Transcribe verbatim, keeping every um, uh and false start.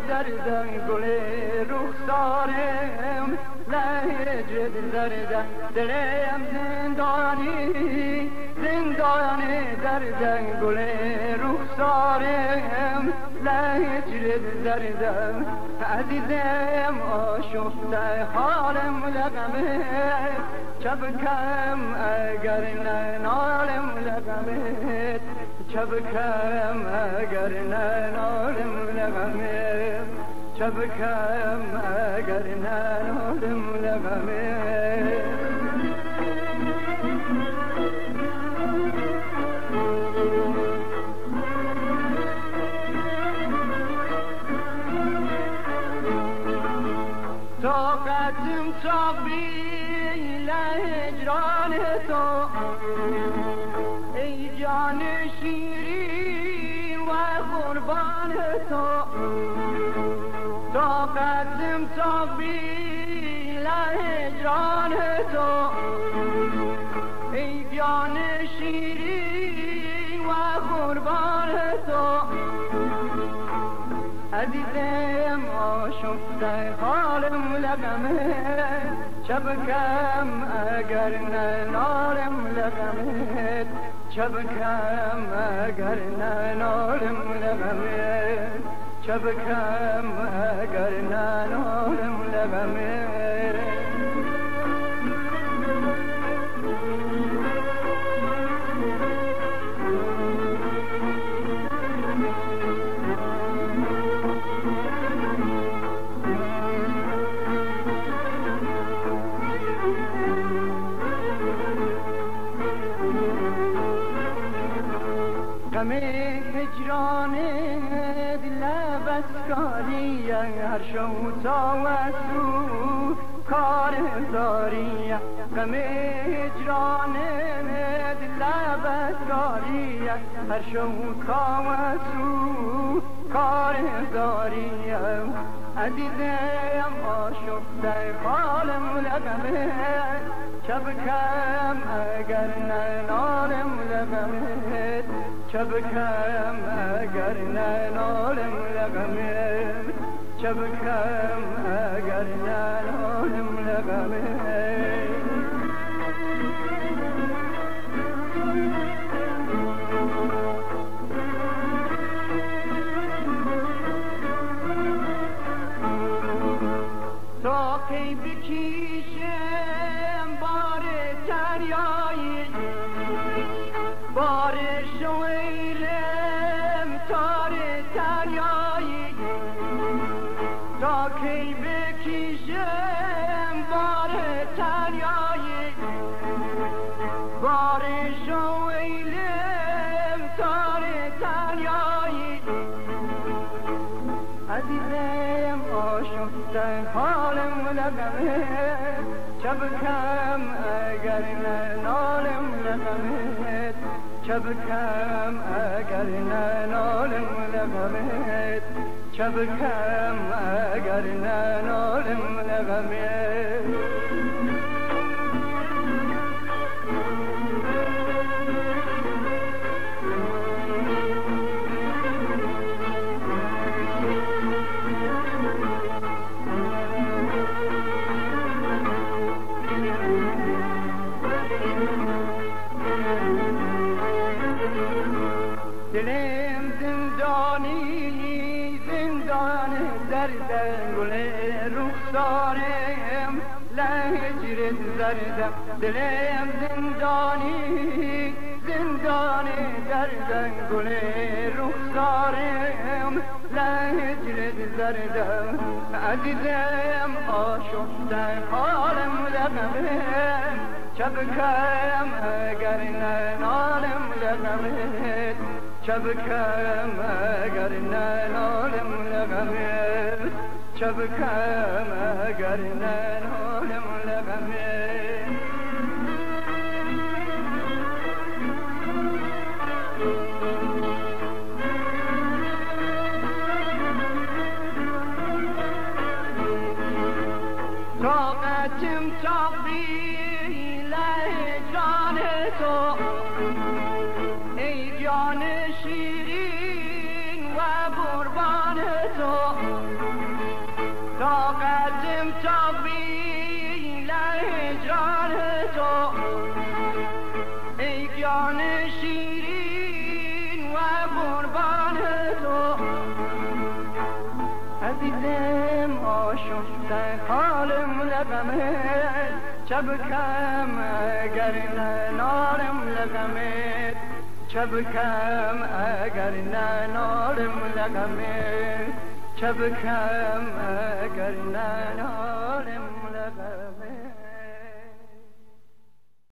دردم گل رخسارم لهجه دردم دلم زندانی زندانی دردم گل رخسارم لهجه دردم عزیزم آشفته حالم لغمه چبکم اگر ننالم لغمه چبکم اگر ننالم لغمه چبکم اگر ننالم لغمه طاقتم تقبیل هجران تو ای جان شیرین و قربان تو طاقتم تقبیل هجران تو ای جان شیرین و قربان تو عزیزم آشفته حالم لغمه چبکم اگر ننالم لغمه چبکم اگر ننالم لغمه چبکم اگر ننالم لغمه غم هجران دل بسکاری هر شو تا وسو کار داری غم هجران دل بسکاری هر شو تا وسو کار داری عزیزم آشفته حالم لغمه چبکم اگر ننالم لغمه چبکم اگر ننالم لغمه چبکم اگر ننالم لغمه تا کی بکیشم بار دریایی بار شویلم تار دریایی تا کی بکیشم بار دریایی بار شویلم تار دریایی عزیزم آشفته حالم لغمه چبکم اگر ننالم لغمه چبکم اگر ننالم لغمه چبکم اگر ننالم لغمه دلم زندانی زندان دردم گل رخسارم لهجر دردم دلم زندانی زندان دردم گل رخسارم لهجر دردم عزیزم آشفته حالم لغمه چبکم اگر ننالم لغمه چبکم اگر ننالم لغمه چبکم اگر ننالم لغمه طاقتم تقبیل هجران تو ای جان شیرین و قربان تو باشم حالم لغمت چه بکم اگر ننالم لغمت چه بکم اگر ننالم لغمت چه بکم اگر ننالم